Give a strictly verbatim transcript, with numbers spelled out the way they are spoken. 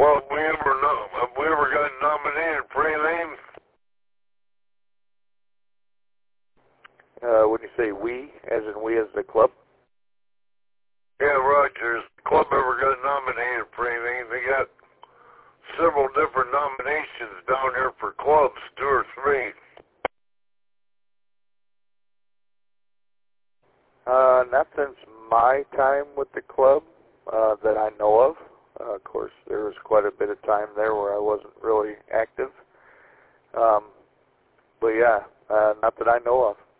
Well, have we ever know, have we ever got nominated for anything? Uh, when you say we, as in we as the club? Yeah, Rogers. The club ever got nominated for anything? They got several different nominations down here for clubs, two or three. Uh, not since my time with the club uh, that I know of. Uh, of course, there was quite a bit of time there where I wasn't really active. Um, but yeah, uh, not that I know of.